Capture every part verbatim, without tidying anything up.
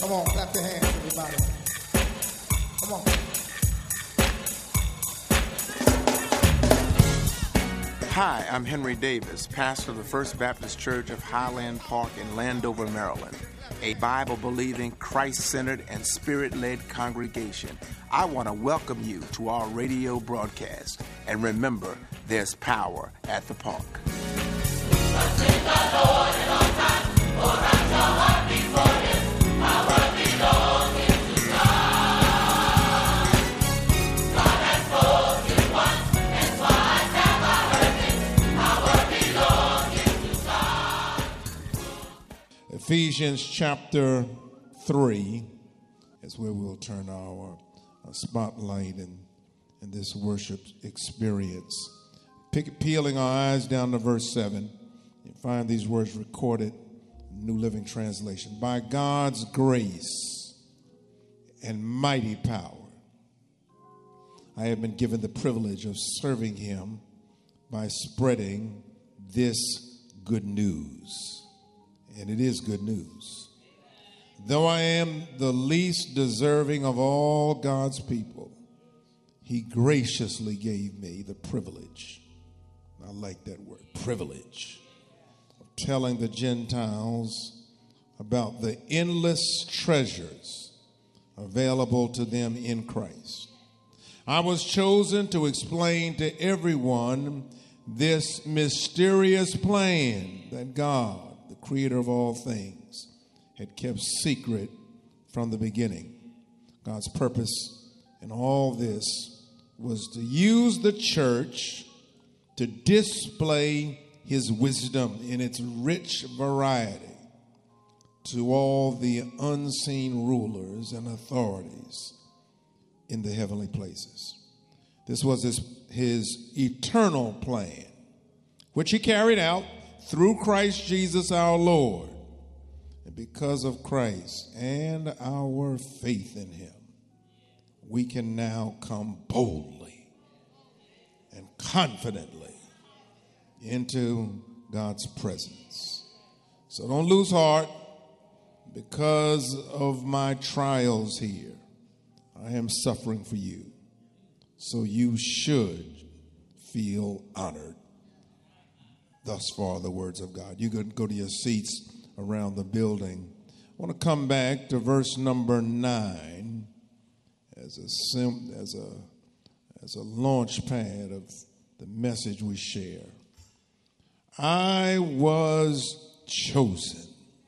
Come on, clap your hands, everybody. Come on. Hi, I'm Henry Davis, pastor of the First Baptist Church of Highland Park in Landover, Maryland, a Bible-believing, Christ-centered, and Spirit-led congregation. I want to welcome you to our radio broadcast. And remember, there's power at the park. Ephesians chapter three is where we'll turn our, our spotlight in, in this worship experience. Pick, peeling our eyes down to verse seven, you find these words recorded in New Living Translation. By God's grace and mighty power, I have been given the privilege of serving him by spreading this good news. And it is good news. Though I am the least deserving of all God's people, he graciously gave me the privilege, I like that word, privilege, of telling the Gentiles about the endless treasures available to them in Christ. I was chosen to explain to everyone this mysterious plan that God, the creator of all things, had kept secret from the beginning. God's purpose in all this was to use the church to display his wisdom in its rich variety to all the unseen rulers and authorities in the heavenly places. This was his, his eternal plan, which he carried out through Christ Jesus our Lord. And because of Christ and our faith in him, we can now come boldly and confidently into God's presence. So don't lose heart because of my trials here. I am suffering for you. So you should feel honored. Thus far, the words of God. You can go to your seats around the building. I want to come back to verse number nine as a sim, as a as a launch pad of the message we share. I was chosen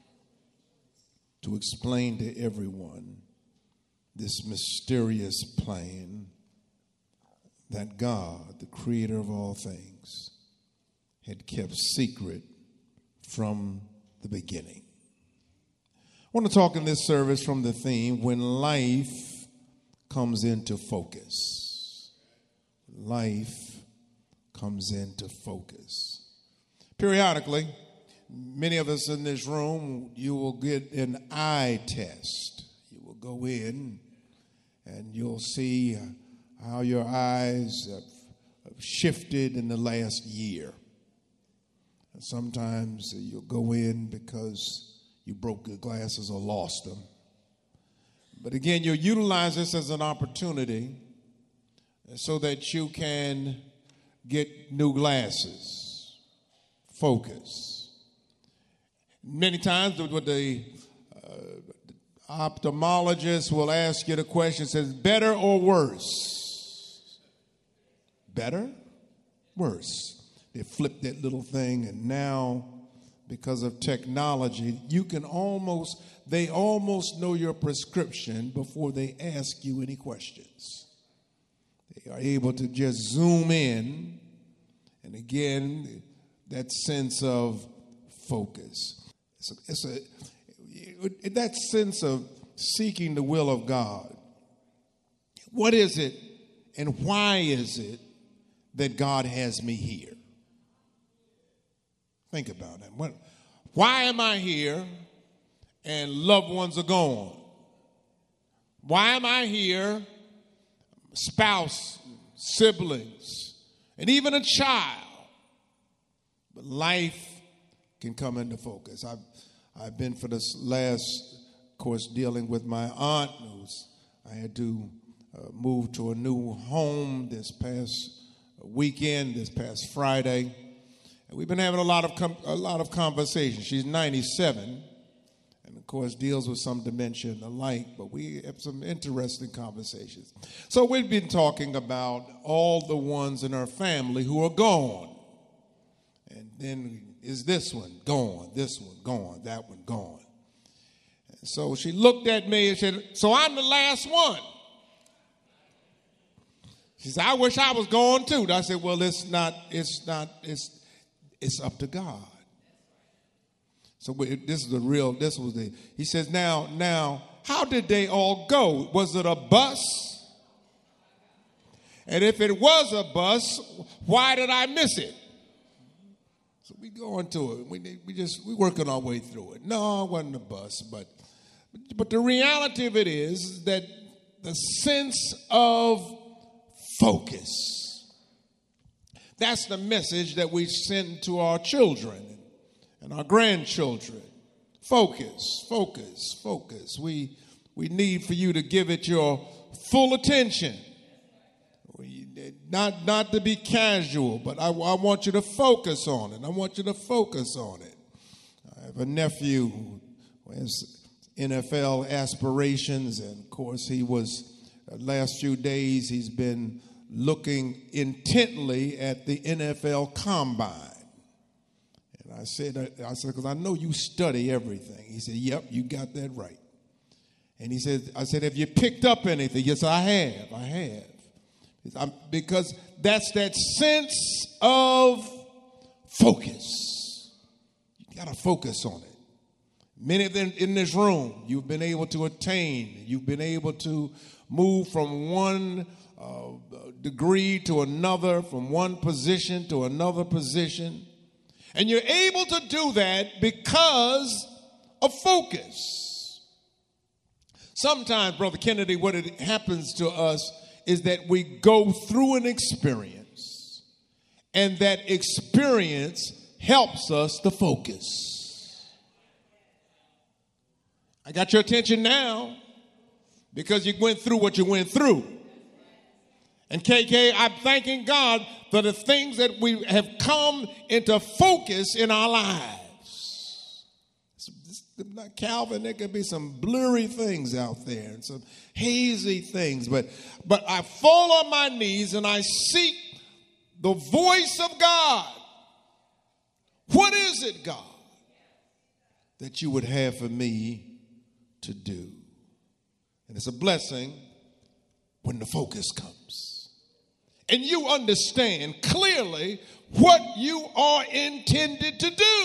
to explain to everyone this mysterious plan that God, the creator of all things, had kept secret from the beginning. I want to talk in this service from the theme, when life comes into focus. Life comes into focus. Periodically, many of us in this room, you will get an eye test. You will go in and you'll see how your eyes have shifted in the last year. And sometimes you'll go in because you broke your glasses or lost them. But again, you'll utilize this as an opportunity so that you can get new glasses, focus. Many times what the uh, ophthalmologist will ask you the question, says, better or worse? Better? Worse. They flip that little thing, and now, because of technology, you can almost, they almost know your prescription before they ask you any questions. They are able to just zoom in, and again, that sense of focus. It's a, it's a, that sense of seeking the will of God. What is it, and why is it that God has me here? Think about it. What, why am I here and loved ones are gone? Why am I here? Spouse, siblings, and even a child. But life can come into focus. I've, I've been for this last course, dealing with my aunt, who's, I had to uh, move to a new home this past weekend, this past Friday. And we've been having a lot of com- a lot of conversations. She's ninety-seven, and of course deals with some dementia and the like, but we have some interesting conversations. So we've been talking about all the ones in her family who are gone. And then is this one gone, this one gone, that one gone. And so she looked at me and said, so I'm the last one. She said, I wish I was gone too. I said, well, it's not, it's not, it's it's up to God. So we, this is the real, this was the, he says, now, now, how did they all go? Was it a bus? And if it was a bus, why did I miss it? So we go into it. We, we just, we working our way through it. No, it wasn't a bus, but, but the reality of it is that the sense of focus. That's the message that we send to our children and our grandchildren. Focus, focus, focus. We, we need for you to give it your full attention. We, not, not to be casual, but I, I want you to focus on it. I want you to focus on it. I have a nephew who has N F L aspirations, and of course he was, the last few days he's been looking intently at the N F L Combine. And I said, I said, because I know you study everything. He said, yep, you got that right. And he said, I said, have you picked up anything? Yes, I have, I have. I'm, because that's that sense of focus. You got to focus on it. Many of them in this room, you've been able to attain, you've been able to move from one Uh, degree to another, from one position to another position. And you're able to do that because of focus. Sometimes, Brother Kennedy, what it happens to us is that we go through an experience, and that experience helps us to focus. I got your attention now because you went through what you went through. And K K, I'm thanking God for the things that we have come into focus in our lives. Like Calvin, there could be some blurry things out there and some hazy things, but but I fall on my knees and I seek the voice of God. What is it, God, that you would have for me to do? And it's a blessing when the focus comes. And you understand clearly what you are intended to do.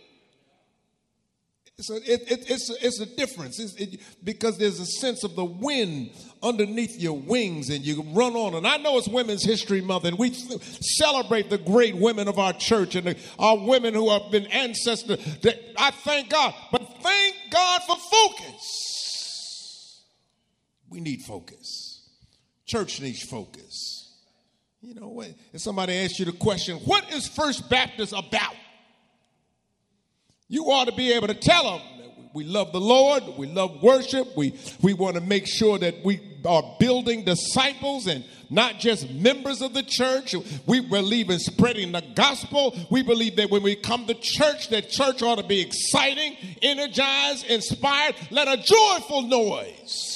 It's a, it, it, it's a, it's a difference it's, it, because there's a sense of the wind underneath your wings and you run on. And I know it's Women's History Month, and we celebrate the great women of our church and the, our women who have been ancestors. I thank God, but thank God for focus. We need focus. Church needs focus. You know, if somebody asks you the question, what is First Baptist about? You ought to be able to tell them that we love the Lord, we love worship, we, we want to make sure that we are building disciples and not just members of the church. We believe in spreading the gospel. We believe that when we come to church, that church ought to be exciting, energized, inspired. Let a joyful noise.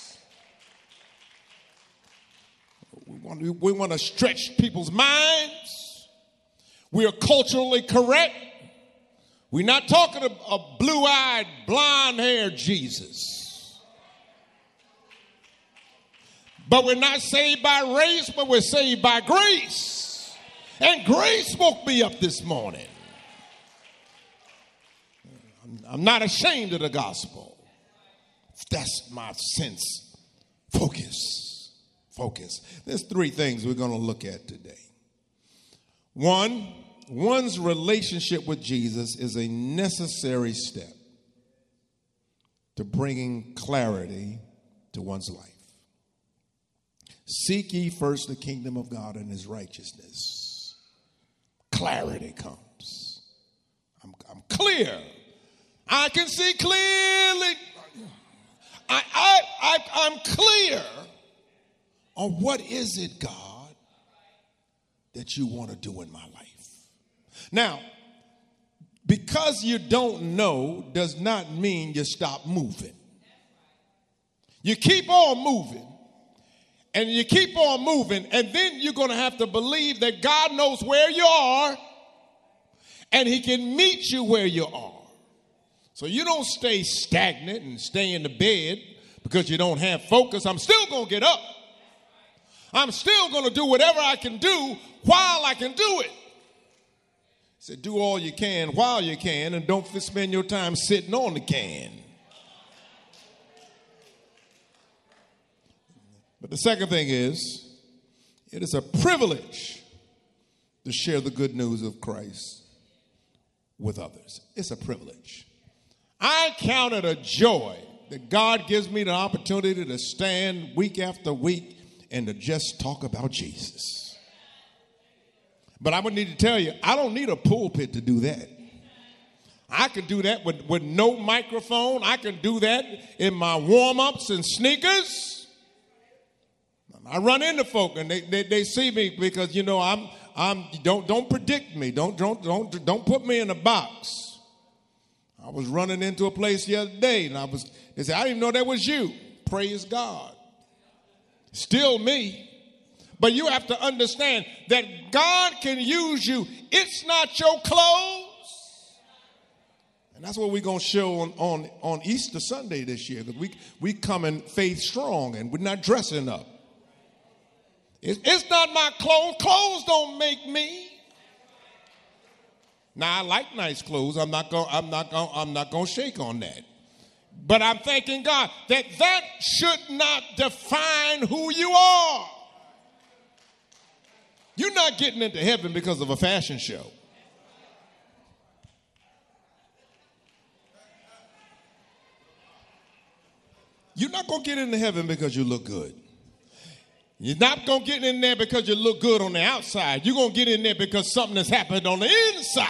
We want, we want to stretch people's minds. We are culturally correct. We're not talking a, a blue-eyed, blonde-haired Jesus. But we're not saved by race, but we're saved by grace. And grace woke me up this morning. I'm, I'm not ashamed of the gospel. That's my sense. Focus. Focus. There's three things we're going to look at today. One, one's relationship with Jesus is a necessary step to bringing clarity to one's life. Seek ye first the kingdom of God and his righteousness. Clarity comes. I'm, I'm clear. I can see clearly. I, I, I, I'm clear on what is it, God, that you want to do in my life. Now, because you don't know does not mean you stop moving. You keep on moving, and you keep on moving, and then you're going to have to believe that God knows where you are, and he can meet you where you are. So you don't stay stagnant and stay in the bed because you don't have focus. I'm still going to get up. I'm still going to do whatever I can do while I can do it. He said, do all you can while you can, and don't spend your time sitting on the can. But the second thing is, it is a privilege to share the good news of Christ with others. It's a privilege. I count it a joy that God gives me the opportunity to stand week after week and to just talk about Jesus. But I would need to tell you, I don't need a pulpit to do that. I can do that with, with no microphone. I can do that in my warm-ups and sneakers. I run into folk and they, they, they see me because, you know, I'm I'm don't don't predict me. Don't don't don't don't put me in a box. I was running into a place the other day and I was they said, I didn't even know that was you. Praise God. Still me. But you have to understand that God can use you. It's not your clothes. And that's what we're going to show on, on, on Easter Sunday this year. Because we, we come in faith strong and we're not dressing up. It's, it's not my clothes. Clothes don't make me. Now, I like nice clothes. I'm not going I'm not going I'm not going to shake on that. But I'm thanking God that that should not define who you are. You're not getting into heaven because of a fashion show. You're not going to get into heaven because you look good. You're not going to get in there because you look good on the outside. You're going to get in there because something has happened on the inside.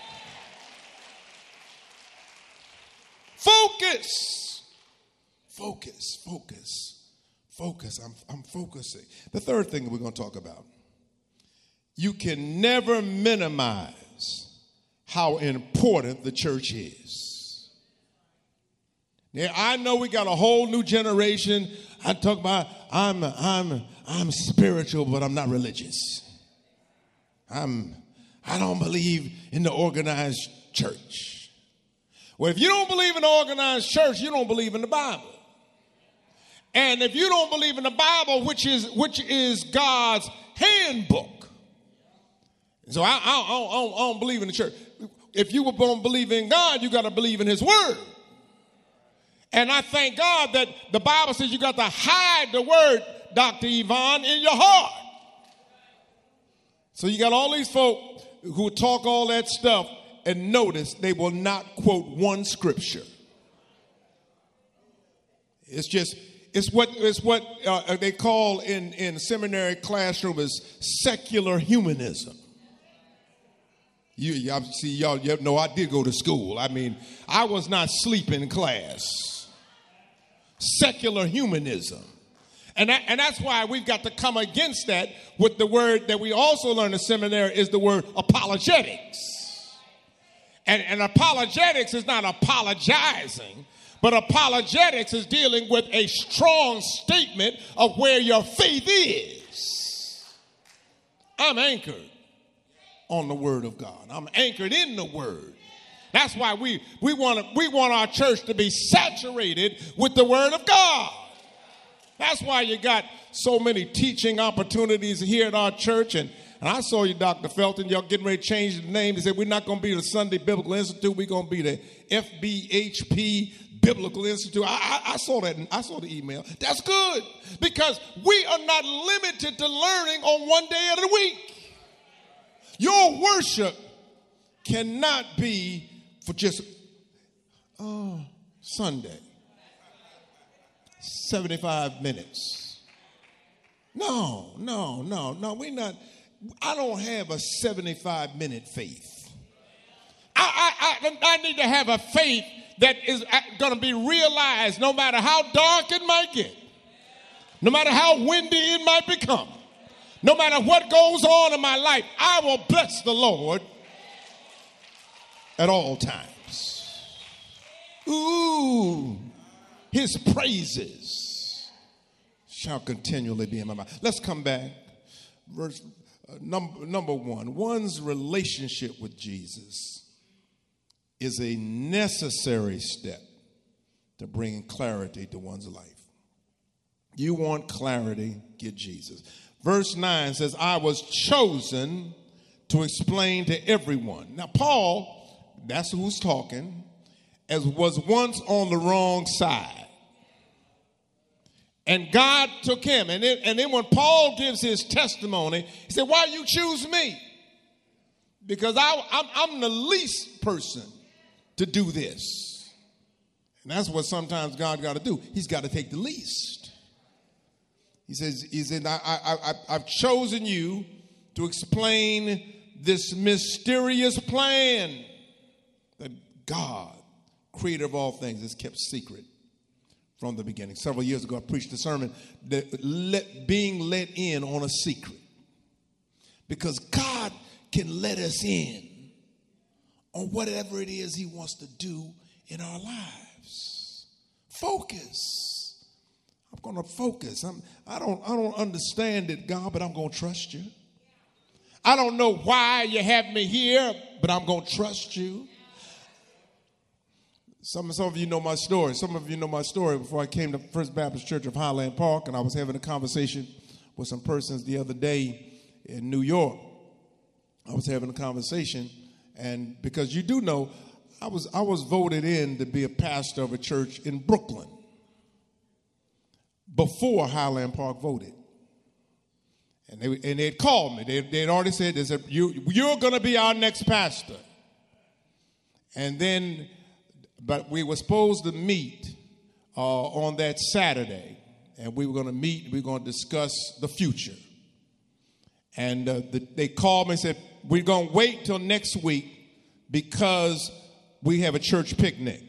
Focus. Focus, focus, focus. I'm, I'm focusing. The third thing that we're going to talk about. You can never minimize how important the church is. Now, I know we got a whole new generation. I talk about I'm I'm I'm spiritual, but I'm not religious. I'm I don't believe in the organized church. Well, if you don't believe in the organized church, you don't believe in the Bible. And if you don't believe in the Bible, which is which is God's handbook. So I, I, I, don't, I don't believe in the church. If you were going to believe in God, you got to believe in his word. And I thank God that the Bible says you got to hide the word, Doctor Yvonne, in your heart. So you got all these folk who talk all that stuff and notice they will not quote one scripture. It's just, it's what, it's what uh, they call in, in seminary classroom is secular humanism. You, y'all see, y'all, you know, I did go to school. I mean, I was not sleeping in class. Secular humanism. And, that, and that's why we've got to come against that with the word that we also learn in seminary is the word apologetics. And, and apologetics is not apologizing, but apologetics is dealing with a strong statement of where your faith is. I'm anchored on the word of God. I'm anchored in the word. That's why we we want to we want our church to be saturated with the word of God. That's why you got so many teaching opportunities here at our church. And, and I saw you, Doctor Felton, y'all getting ready to change the name. They said we're not going to be the Sunday Biblical Institute. We're going to be the F B H P Biblical Institute. I, I, I saw that. I saw the email. That's good because we are not limited to learning on one day of the week. Your worship cannot be for just oh, Sunday, seventy-five minutes. No, no, no, no. We're not. I don't have a seventy-five minute faith. I, I, I, I need to have a faith that is going to be realized no matter how dark it might get, no matter how windy it might become, no matter what goes on in my life, I will bless the Lord at all times. Ooh, his praises shall continually be in my mouth. Let's come back. Verse uh, number, number one, one's relationship with Jesus is a necessary step to bring clarity to one's life. You want clarity, get Jesus. Verse nine says, I was chosen to explain to everyone. Now, Paul, that's who's talking, as was once on the wrong side. And God took him. And then, and then when Paul gives his testimony, he said, why you choose me? Because I, I'm, I'm the least person to do this. And that's what sometimes God got to do. He's got to take the least. He says, he said, I, I, I, I've chosen you to explain this mysterious plan that God, creator of all things, has kept secret from the beginning. Several years ago, I preached a sermon that let, being let in on a secret. Because God can let us in on whatever it is he wants to do in our lives. Focus. I'm going to focus. I'm, I don't, I don't understand it, God, but I'm going to trust you. I don't know why you have me here, but I'm going to trust you. Some, some of you know my story. Some of you know my story before I came to First Baptist Church of Highland Park, and I was having a conversation with some persons the other day in New York. I was having a conversation, and because you do know, I was I was voted in to be a pastor of a church in Brooklyn before Highland Park voted. And they and they had called me. They they had already said, they said you, you're going to be our next pastor. And then, but we were supposed to meet uh, on that Saturday, and we were going to meet. We were going to discuss the future. And uh, the, they called me and said, we're going to wait till next week because we have a church picnic.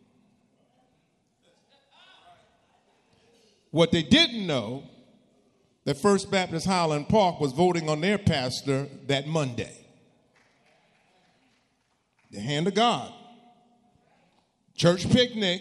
What they didn't know, that First Baptist Highland Park was voting on their pastor that Monday. The hand of God. Church picnic.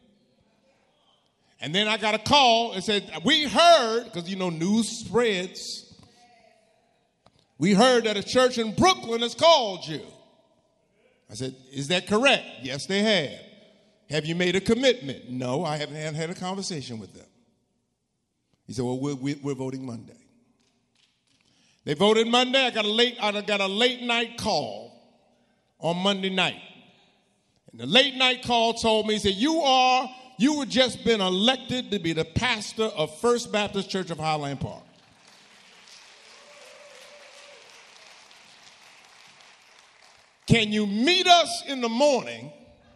And then I got a call and said, we heard, because you know news spreads, we heard that a church in Brooklyn has called you. I said, is that correct? Yes, they have. Have you made a commitment? No, I haven't had, had a conversation with them. He said, well, we're, we're voting Monday. They voted Monday. I got a late, I got a late night call on Monday night. And the late night call told me, he said, you are, you were just been elected to be the pastor of First Baptist Church of Highland Park. Can you meet us in the morning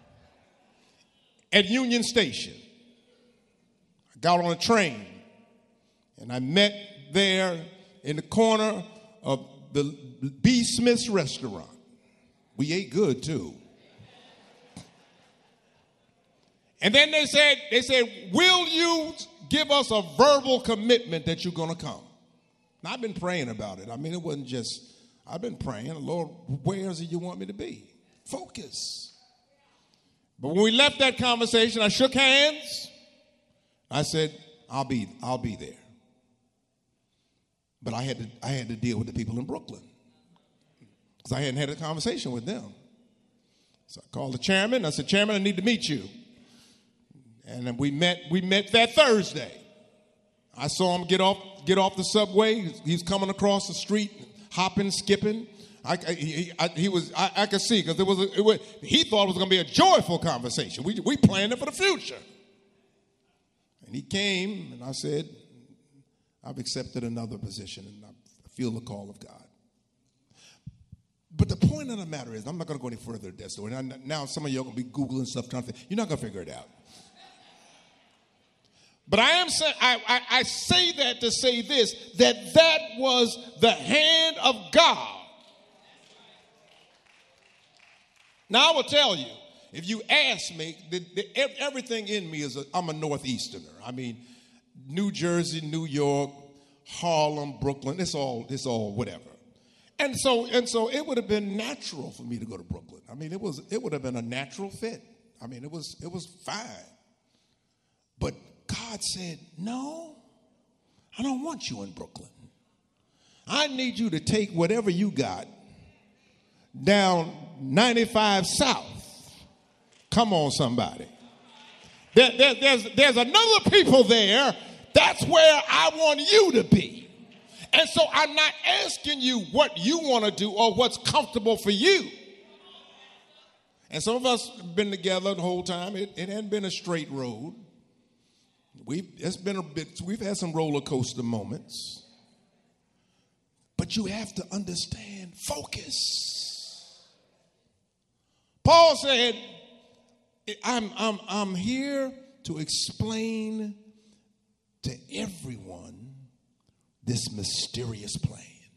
at Union Station? I got on a train and I met there in the corner of the B. Smith's restaurant. We ate good too. And then they said, they said, will you give us a verbal commitment that you're going to come? Now, I've been praying about it. I mean, it wasn't just, I've been praying, Lord, where is it you want me to be? Focus. But when we left that conversation, I shook hands. I said, I'll be, I'll be there. But I had to, I had to deal with the people in Brooklyn because I hadn't had a conversation with them. So I called the chairman. I said, Chairman, I need to meet you. And then we met, we met that Thursday. I saw him get off, get off the subway. He's coming across the street, hopping, skipping. I, I, he, I, he was, I, I could see because it was, a, it was, he thought it was going to be a joyful conversation. We, we planned it for the future. And he came, and I said, I've accepted another position, and I feel the call of God. But the point of the matter is, I'm not going to go any further with that story. Now, now some of you are going to be Googling stuff, trying to, you're not going to figure it out. But I am say, I, I, I say that to say this, that that was the hand of God. Now I will tell you, if you ask me, the, the, everything in me is, a, I'm a Northeasterner. I mean, New Jersey, New York, Harlem, Brooklyn, it's all, it's all whatever. And so, and so it would have been natural for me to go to Brooklyn. I mean, it was, it would have been a natural fit. I mean, it was, it was fine. But God said, no, I don't want you in Brooklyn. I need you to take whatever you got down ninety-five South. Come on, somebody. There, there, there's, there's another people there. That's where I want you to be. And so I'm not asking you what you want to do or what's comfortable for you. And some of us have been together the whole time. It, it hasn't been a straight road. We've, it's been a bit, we've had some roller coaster moments. But you have to understand focus. Paul said, I'm, I'm, I'm here to explain to everyone this mysterious plan.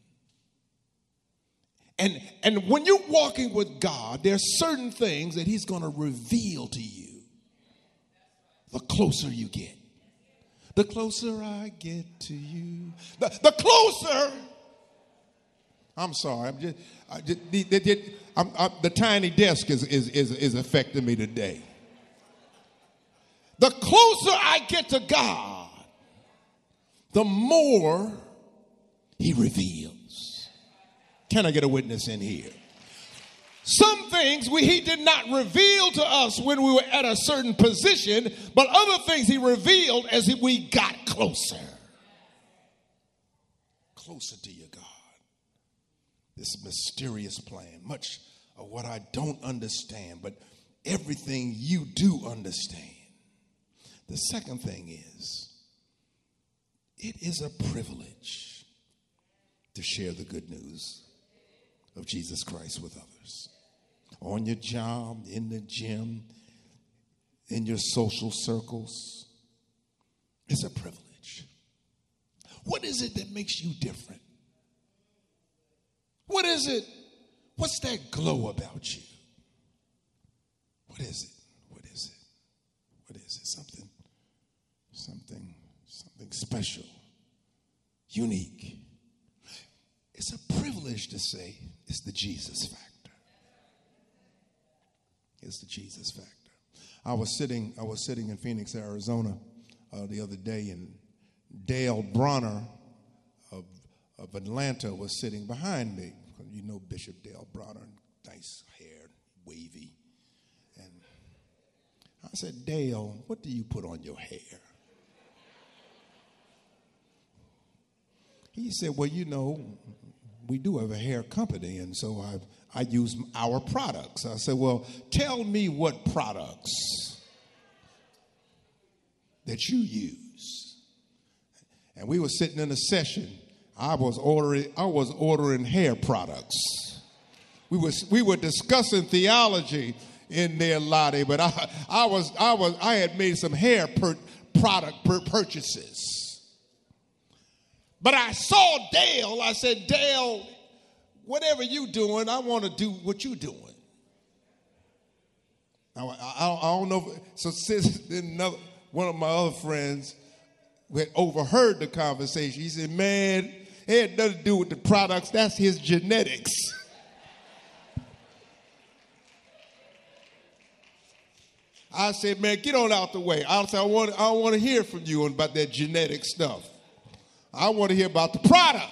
And, and when you're walking with God, there's certain things that he's going to reveal to you the closer you get. The closer I get to you, the, the closer. I'm sorry. I'm just, I just the, the, I'm, I, the tiny desk is, is, is, is affecting me today. The closer I get to God, the more he reveals. Can I get a witness in here? Some things we, he did not reveal to us when we were at a certain position, but other things he revealed as we got closer. Closer to your God. This mysterious plan, much of what I don't understand, but everything you do understand. The second thing is, it is a privilege to share the good news of Jesus Christ with others. On your job, in the gym, in your social circles. It's a privilege. What is it that makes you different? What is it? What's that glow about you? What is it? What is it? What is it? Something, something, something special, unique. It's a privilege to say it's the Jesus factor. It's the Jesus factor. I was sitting, I was sitting in Phoenix, Arizona, uh, the other day, and Dale Bronner of, of Atlanta was sitting behind me. You know Bishop Dale Bronner, nice hair, wavy. And I said, Dale, what do you put on your hair? He said, well, you know, we do have a hair company, and so I I use our products. I said, well, tell me what products that you use. And we were sitting in a session. I was ordering I was ordering hair products. We was we were discussing theology in there, Lottie, but I I was I was I had made some hair per, product per purchases. But I saw Dale. I said, Dale, whatever you doing, I want to do what you doing. Now, I, I, I don't know. If, so since another, one of my other friends had overheard the conversation, he said, man, it had nothing to do with the products. That's his genetics. I said, man, get on out the way. I said, I want, I want to hear from you about that genetic stuff. I want to hear about the product.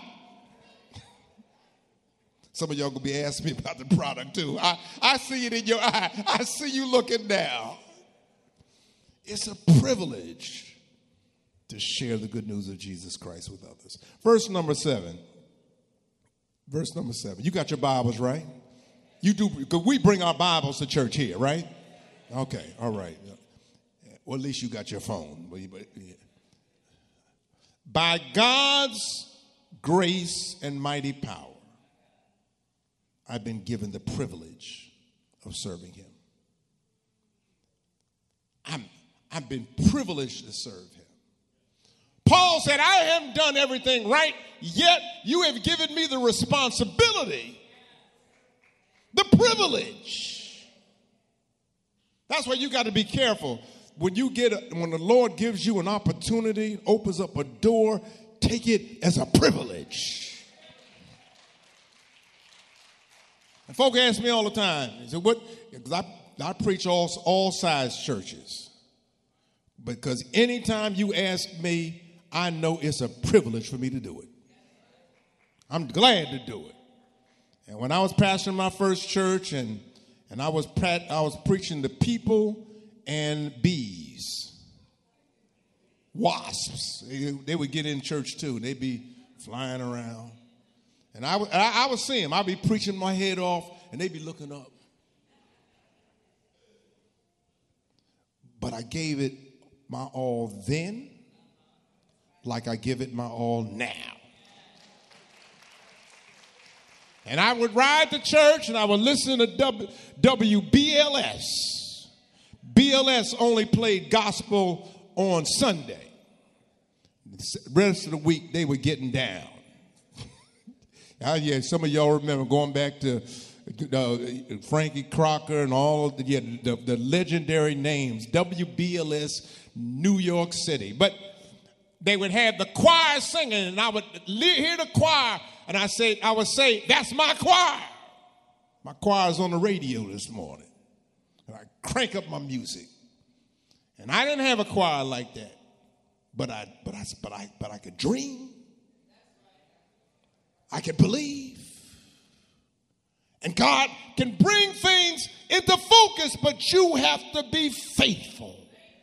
Some of y'all going to be asking me about the product too. I, I see it in your eye. I see you looking now. It's a privilege to share the good news of Jesus Christ with others. Verse number seven. Verse number seven. You got your Bibles, right? You do, because we bring our Bibles to church here, right? Okay, all right. Well, at least you got your phone. By God's grace and mighty power, I've been given the privilege of serving him. I'm, I've been privileged to serve him. Paul said, I haven't done everything right, yet you have given me the responsibility, the privilege That's why you got to be careful. When you get, a, when the Lord gives you an opportunity, opens up a door, take it as a privilege. And folk ask me all the time, they say, what? Because I, I preach all, all size churches. Because anytime you ask me, I know it's a privilege for me to do it. I'm glad to do it. And when I was pastoring my first church and, and I was I was preaching to people and bees, wasps, they, they would get in church too. They'd be flying around. And I, I, I would see them. I'd be preaching my head off and they'd be looking up. But I gave it my all then, like I give it my all now. And I would ride to church and I would listen to W B L S. B L S only played gospel on Sunday. The rest of the week, they were getting down. Oh, yeah, some of y'all remember going back to uh, Frankie Crocker and all of the, yeah, the, the legendary names, W B L S, New York City. But they would have the choir singing, and I would hear the choir, and I say, I would say, that's my choir. My choir's on the radio this morning. And I crank up my music. And I didn't have a choir like that. But I but I but I but I could dream. I could believe. And God can bring things into focus, but you have to be faithful.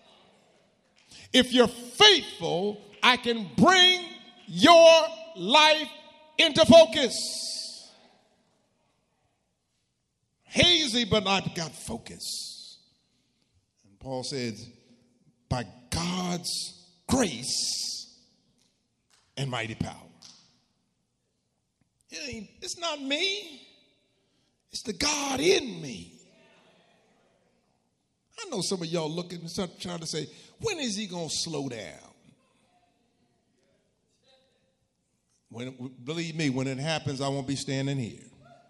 If you're faithful, I can bring your life into focus. Hazy, but I've got focus. And Paul says, by God's grace and mighty power. It ain't, it's not me. It's the God in me. I know some of y'all looking and trying to say, when is he going to slow down? When, believe me, when it happens, I won't be standing here.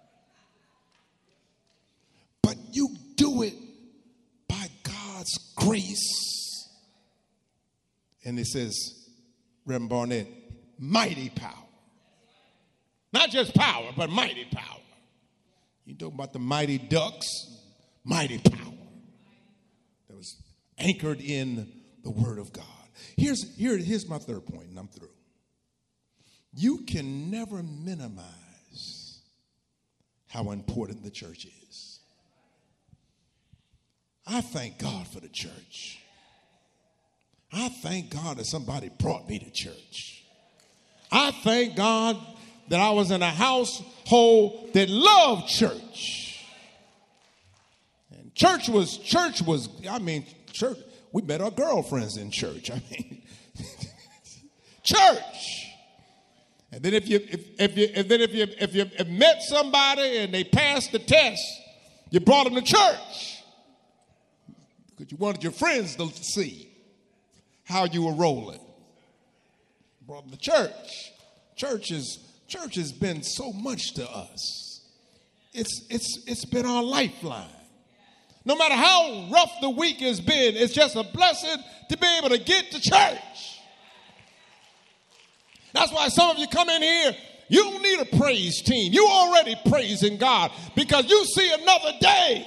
But you do it by God's grace. And it says, Reverend Barnett, mighty power. Not just power, but mighty power. You talk about the mighty ducks, mighty power that was anchored in the Word of God. Here's, here, here's my third point, and I'm through. You can never minimize how important the church is. I thank God for the church. I thank God that somebody brought me to church. I thank God that I was in a household that loved church. And church was, church was, I mean, church, we met our girlfriends in church. I mean, church. And then if you, if, if you, and then if you, if you if met somebody and they passed the test, you brought them to church because you wanted your friends to see how you were rolling. You brought them to church. Church is, church has been so much to us. It's, it's, it's been our lifeline. No matter how rough the week has been, it's just a blessing to be able to get to church. That's why some of you come in here, you don't need a praise team. You're already praising God because you see another day.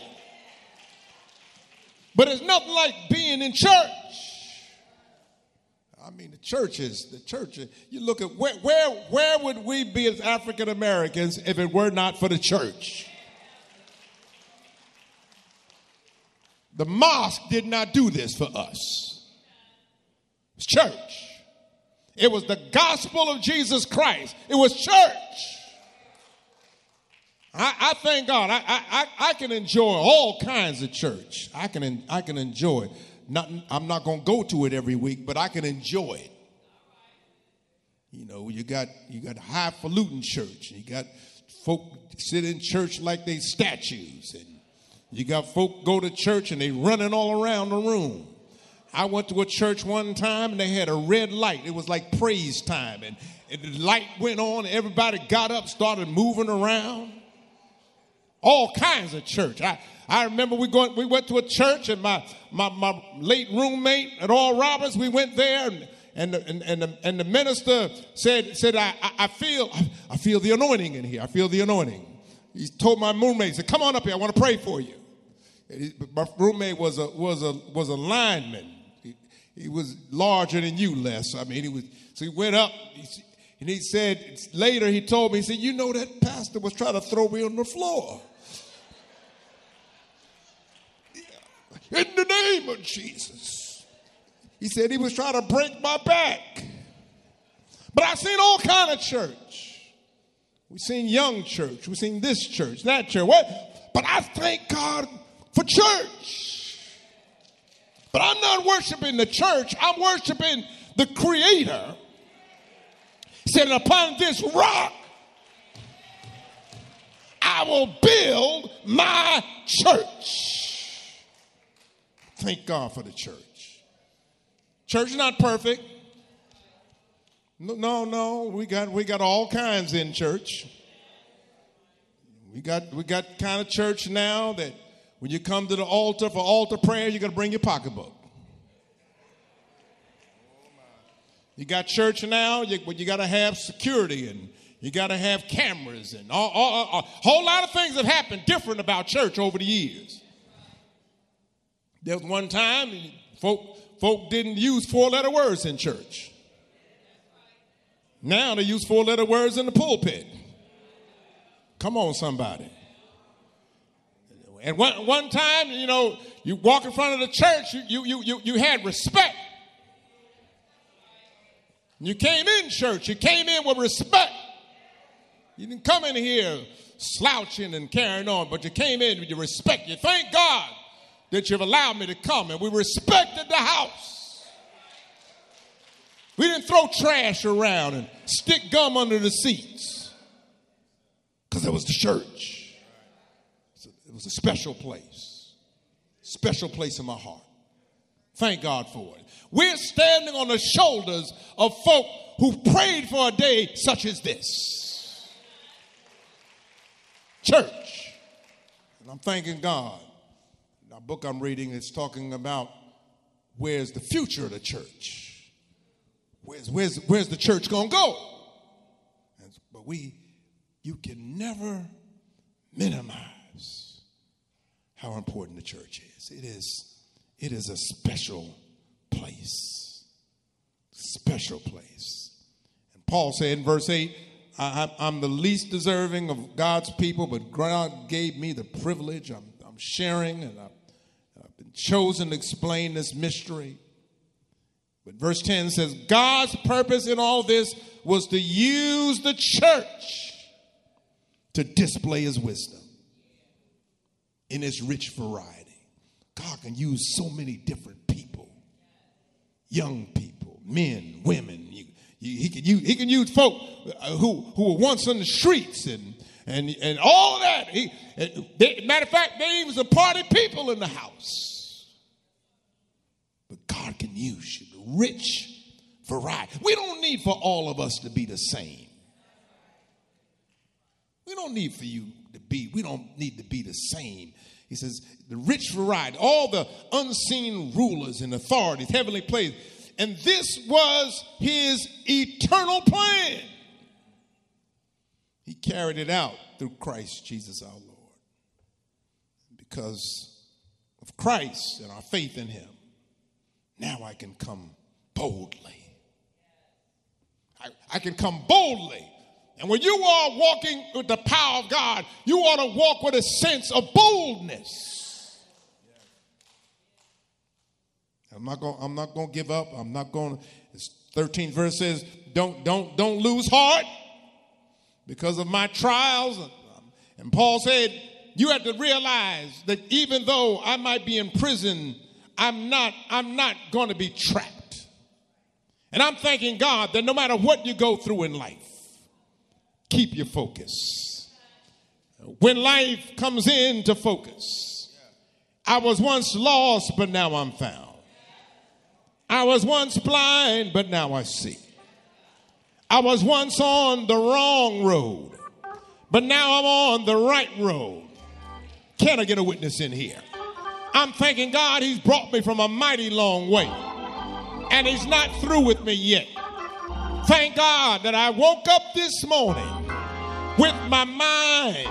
But it's nothing like being in church. I mean, the church is, the church, is, you look at where, where, where would we be as African Americans if it were not for the church? The mosque did not do this for us. It's church. It was the gospel of Jesus Christ. It was church. I, I thank God. I, I, I can enjoy all kinds of church. I can, I can enjoy it. Not, I'm not going to go to it every week, but I can enjoy it. You know, you got you got highfalutin church. You got folk sit in church like they statues, and you got folk go to church and they running all around the room. I went to a church one time and they had a red light. It was like praise time, and, and the light went on. And everybody got up, started moving around. all kinds of church. I, I remember we going, we went to a church, and my my, my late roommate at Oral Roberts, we went there, and and the, and, and, the, and the minister said said I, I feel I feel the anointing in here. I feel the anointing. He told my roommate, he said, "Come on up here. I want to pray for you." He, my roommate was a was a was a lineman. He, he was larger than you, Les. I mean, he was. So he went up, he, and he said later. He told me, he said, "You know, that pastor was trying to throw me on the floor." In the name of Jesus. He said he was trying to break my back. But I've seen all kind of church. We've seen young church. We've seen this church, that church. What? But I thank God for church. But I'm not worshiping the church. I'm worshiping the Creator. He said, upon this rock, I will build my church. Thank God for the church. Church is not perfect. No, no, no. We got we got all kinds in church. We got we got kind of church now that when you come to the altar for altar prayer, you got to bring your pocketbook. You got church now, you, you got to have security, and you got to have cameras, and all, all, all, a whole lot of things have happened different about church over the years. There was one time folk, folk didn't use four-letter words in church. Now they use four-letter words in the pulpit. Come on, somebody. And one, one time, you know, you walk in front of the church, you, you, you, you had respect. You came in church. You came in with respect. You didn't come in here slouching and carrying on, but you came in with your respect. You thank God that you've allowed me to come, and we respected the house. We didn't throw trash around and stick gum under the seats because it was the church. It was a special place, special place in my heart. Thank God for it. We're standing on the shoulders of folk who prayed for a day such as this. Church. And I'm thanking God. The book I'm reading is talking about where's the future of the church. Where's, where's, where's the church going to go? But we, you can never minimize how important the church is. It is, it is a special place. Special place. And Paul said in verse eight, I, I, I'm the least deserving of God's people, but God gave me the privilege. I'm, I'm sharing, and I've, I've been chosen to explain this mystery. But verse ten says, God's purpose in all this was to use the church to display his wisdom in its rich variety. God can use so many different people, young people, men, women. You, you, he, can use, he can use folk who, who were once on the streets and and, and all of that. He, they, matter of fact, there was a party people in the house. But God can use you, the rich variety. We don't need for all of us to be the same. We don't need for you to be, we don't need to be the same. He says, the rich variety, all the unseen rulers and authorities, heavenly places. And this was his eternal plan. He carried it out through Christ Jesus our Lord. Because of Christ and our faith in him, now I can come boldly. I, I can come boldly. And when you are walking with the power of God, you ought to walk with a sense of boldness. I'm not going. I'm not going to give up. I'm not going. thirteenth verse says, "Don't, don't, don't lose heart because of my trials." And Paul said, "You have to realize that even though I might be in prison, I'm not. I'm not going to be trapped." And I'm thanking God that no matter what you go through in life, keep your focus. When life comes into focus, I was once lost, but now I'm found. I was once blind, but now I see. I was once on the wrong road, but now I'm on the right road. Can I get a witness in here? I'm thanking God he's brought me from a mighty long way. And he's not through with me yet. Thank God that I woke up this morning with my mind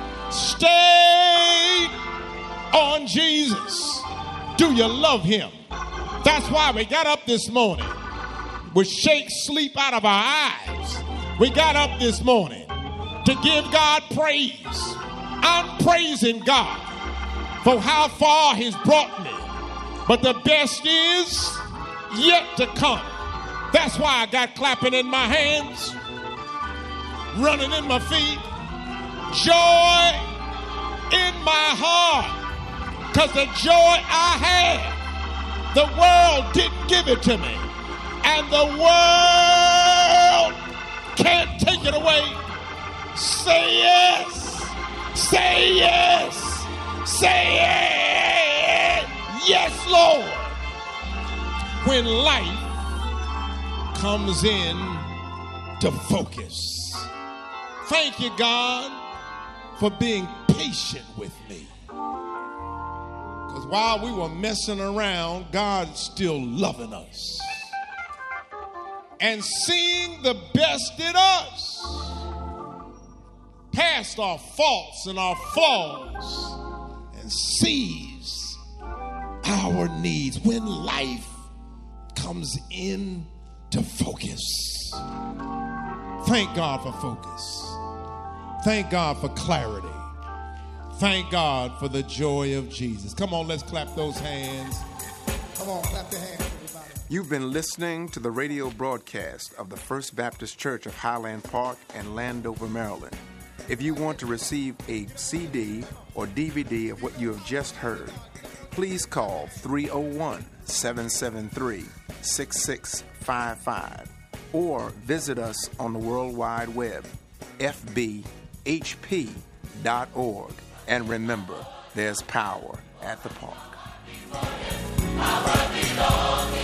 stayed on Jesus. Do you love him? That's why we got up this morning. We shake sleep out of our eyes. We got up this morning to give God praise. I'm praising God for how far he's brought me. But the best is yet to come. That's why I got clapping in my hands, running in my feet, joy in my heart. Because the joy I had, the world didn't give it to me. And the world can't take it away. Say yes. Say yes. Say yes. Yes, Lord. When life comes in to focus. Thank you, God, for being patient with me. Because while we were messing around, God's still loving us and seeing the best in us, past our faults and our flaws, and sees our needs when life comes in to focus. Thank God for focus. Thank God for clarity. Thank God for the joy of Jesus. Come on, let's clap those hands. Come on, clap the hands, everybody. You've been listening to the radio broadcast of the First Baptist Church of Highland Park in Landover, Maryland. If you want to receive a C D or D V D of what you have just heard, please call three oh one, seven seven three, six six five five or visit us on the World Wide Web, f b h p dot org. And remember, there's power at the park.